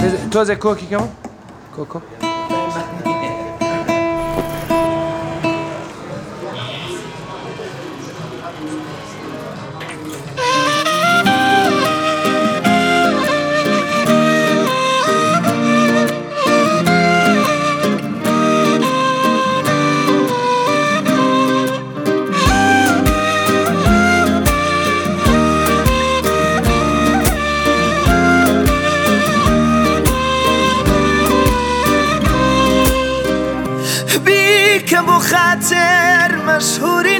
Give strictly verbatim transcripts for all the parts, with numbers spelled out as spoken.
تۆزێک کۆکیکەم کۆکۆ بيك ابو خاطر مشهوري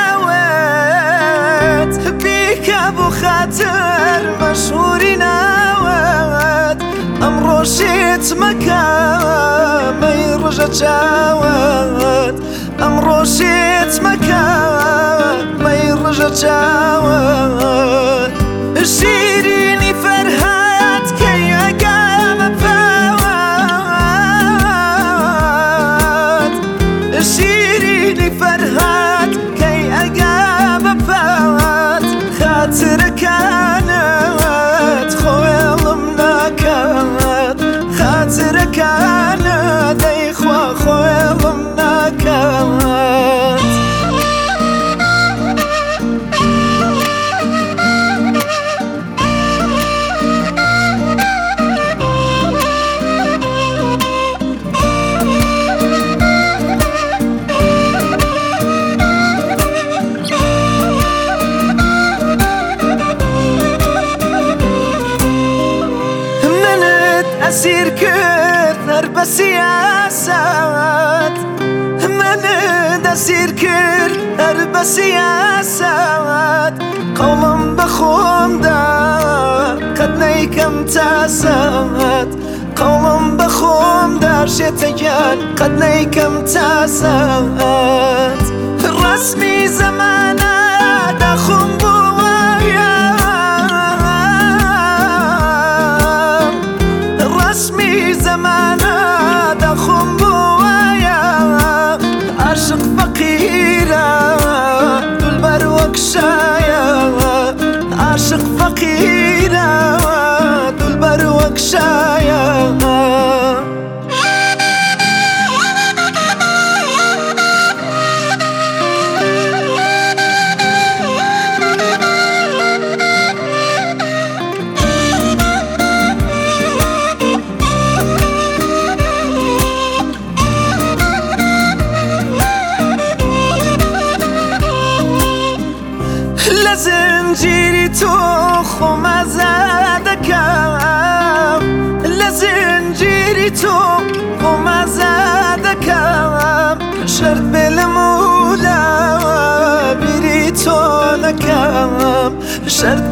ناوت بيك ابو خاطر مشهوري ناوت امرو شيت مكان ما يرجع جاوت امرو شيت مكان ما يرجع جاوت شيريني فرهات كي اقام شيريني فرهات كي أقام بفوات خاطر كانت خويل مناكات خاطر كانت أي خوا خويل مناكات أسير كرت هرب سياسات من أسير كرت هرب سياسات قوم بخوم دا قد نيكم تاسات قوم بخوم دار شتيان قد نيكم تاسات رسمي زمانا دخم بوايا رسمي زمانا دخم بوايا عاشق فقيرة دول بروك شايا عاشق فقيرة دول بروك شايا لزنجيري توخ وما زادكام لزنجيري توخ وما زادكام شرط بالمولا بريتو نكام شرط